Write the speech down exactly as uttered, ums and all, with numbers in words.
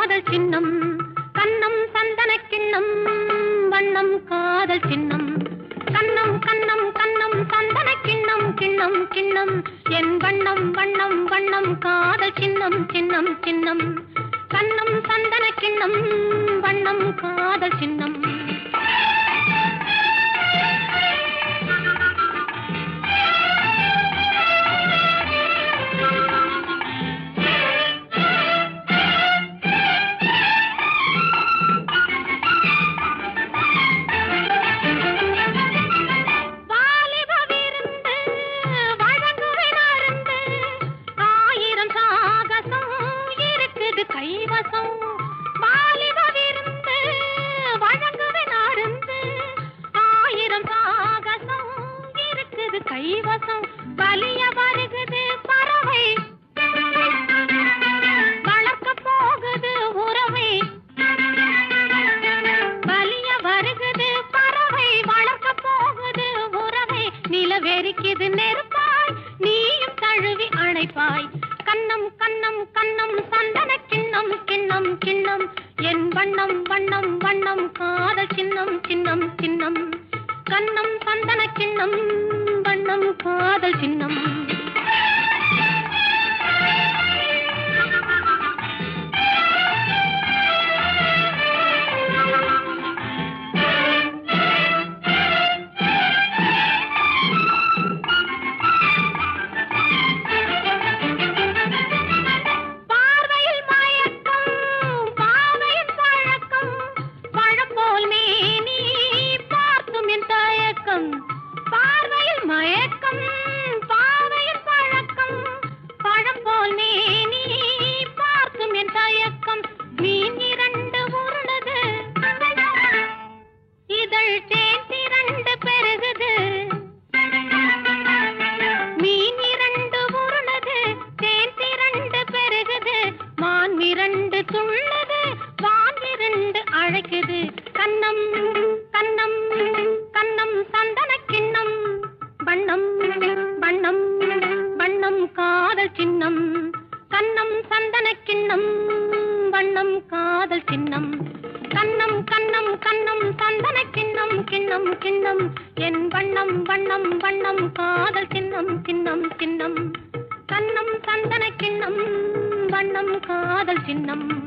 காதல் சின்னம் கண்ணம் சந்தன கிண்ணம் வண்ணம் காதல் சின்னம் கண்ணம் கண்ணம் கண்ணம் சந்தன கிண்ணம் கிண்ணம் கிண்ணம் என் வண்ணம் வண்ணம் வண்ணம் காதல் சின்னம் சின்னம் சின்னம் கண்ணம் சந்தன கிண்ணம் வண்ணம் காதல் சின்னம் கைவசம் வலிய வருகுது பறவை வளர்க்க போகுது உறவை வலிய வருகுது பறவை வளர்க்க போகுது உறவை நிலவெறிக்குது நெருப்பாய் நீயும் தழுவி அணைப்பாய் கண்ணம் கண்ணம் கண்ணம் சந்தன கிண்ணம் கிண்ணம் கிண்ணம் என் வண்ணம் வண்ணம் வண்ணம் காதல் சின்னம் சின்னம் சின்னம் கண்ணம் சந்தன கிண்ணம் வண்ணம் காதல் சின்னம் பார்வையில் மயக்கம் பாவையின் பழக்கம் பழம் போல் மேனி பார்க்கும் என் தயக்கம் பார்வையில் மயக்கம் பாவையின் பழக்கம் பழம் போல் மேனி பார்க்கும் என் தயக்கம் மீன் இரண்டு உருளுது இதழ் தேன் திரண்டு பெருகுது மீன் இரண்டு உருளுது தேன் திரண்டு பெருகுது மான் இரண்டு துள்ளுது வான் இரண்டு அழைக்குது கண்ணம் கண்ணம் கண்ணம் சந்தன கிண்ணம் வண்ணம் வண்ணம் வண்ணம் காதல் சின்னம் கண்ணம் சந்தன கிண்ணம் வண்ணம் காதல் சின்னம் கண்ணம் கண்ணம் கண்ணம் சந்தன கிண்ணம் கிண்ணம் கிண்ணம் என் வண்ணம் வண்ணம் வண்ணம் காதல் சின்னம் சின்னம் சின்னம் கண்ணம் சந்தன கிண்ணம் வண்ணம் காதல் சின்னம்